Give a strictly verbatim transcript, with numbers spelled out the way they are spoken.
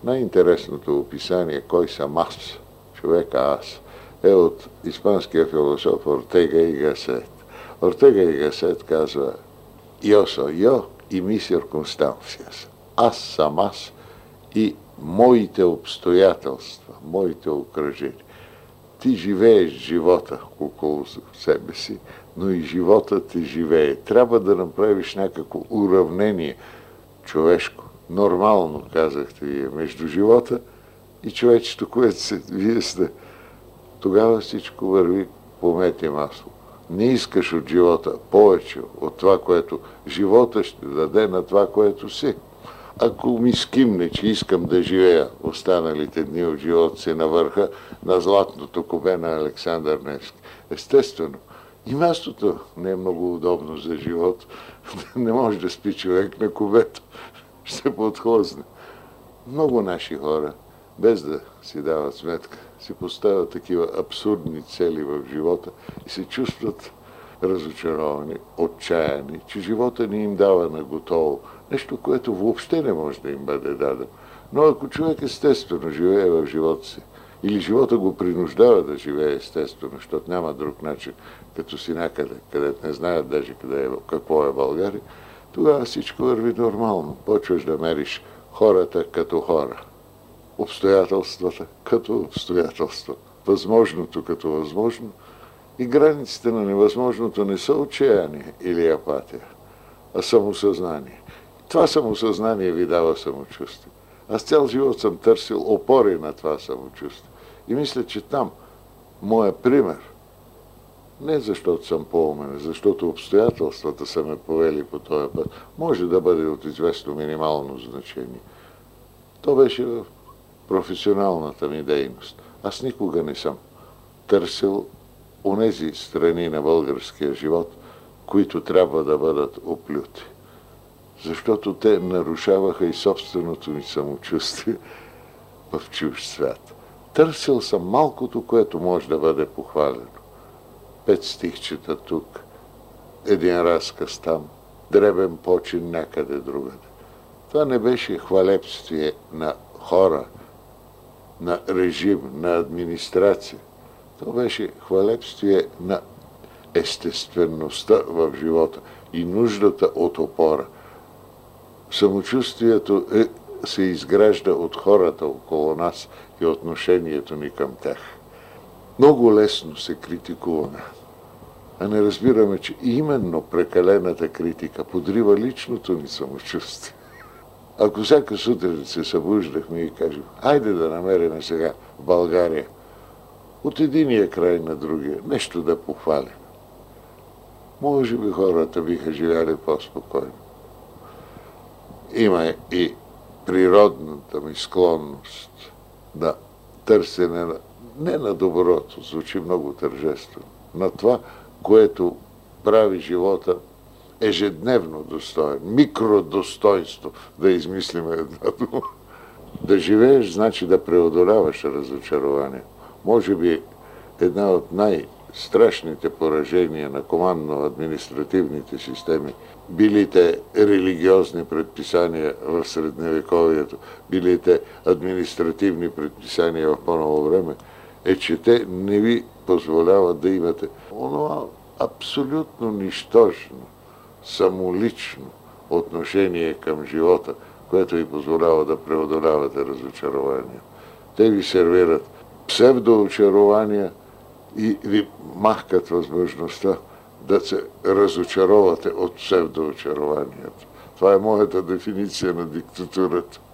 Най-интересното описание «Кой съм аз?» човека аз е от испанския философ Ортега и Гасет. Ортега и Гасет казва: «Yo soy yo и ми circunstancias». Аз съм аз и моите обстоятелства, моите окръжения. Ти живееш живота около себе си, но и живота ти живее. Трябва да направиш някакво уравнение човешко, нормално, казахте вие, между живота и човечето, което се, вие сте. Тогава всичко върви по мед и масло. Не искаш от живота повече от това, което живота ще даде на това, което си. Ако ми скимне, че искам да живея останалите дни от живота си на върха на златното кубе на Александър Невски, естествено, и мястото не е много удобно за живот. Не може да спи човек на кубето. Ще подхлъзне. Много наши хора, без да си дават сметка, си поставят такива абсурдни цели в живота и се чувстват разочаровани, отчаяни, че живота не им дава на готово. Нещо, което въобще не може да им бъде дадено. Но ако човек естествено живее в живота си, или живота го принуждава да живее естествено, защото няма друг начин, като си някъде, където не знаят даже къде е, какво е България, тогава всичко върви нормално. Почваш да мериш хората като хора, обстоятелствата като обстоятелства, възможното като възможно, и границите на невъзможното не са отчаяние или апатия, а самосъзнание. Това самосъзнание ви дава самочувствие. Аз цял живот съм търсил опори на това самочувствие. И мисля, че там моя пример, не защото съм по-умен, защото обстоятелствата са ме повели по този път, може да бъде от известно минимално значение. То беше в професионалната ми дейност. Аз никога не съм търсил онези страни на българския живот, които трябва да бъдат оплюти. Защото те нарушаваха и собственото ми самочувствие в чужд свят. Търсил съм малкото, което може да бъде похвалено. Пет стихчета тук, един разказ там, дребен почин някъде другаде. Това не беше хвалебствие на хора, на режим, на администрация. Това беше хвалебствие на естествеността в живота и нуждата от опора. Самочувствието е, се изгражда от хората около нас и отношението ни към тях. Много лесно се критикуваме, а не разбираме, че именно прекалената критика подрива личното ни самочувствие. Ако всяка сутрин се събуждахме и кажем: айде да намерим сега в България от единия край на другия нещо да похвалим, може би хората биха живяли по-спокойно. Има и природната ми склонност на търсене на, не на доброто, звучи много тържествено, на това, което прави живота ежедневно достоен, микродостоинство, да измислим една дума. Да живееш значи да преодоляваш разочарование. Може би една от най-страшните поражения на командно-административните системи, билите религиозни предписания в средновековието, билите административни предписания в по-ново време, е, че те не ви позволяват да имате онова абсолютно нищожно, самолично отношение към живота, което ви позволява да преодолявате разочарования. Те ви сервират псевдоочарования и ви махкат възможността да се разочаровате от псевдоочарованието. Това е моята дефиниция на диктатурата.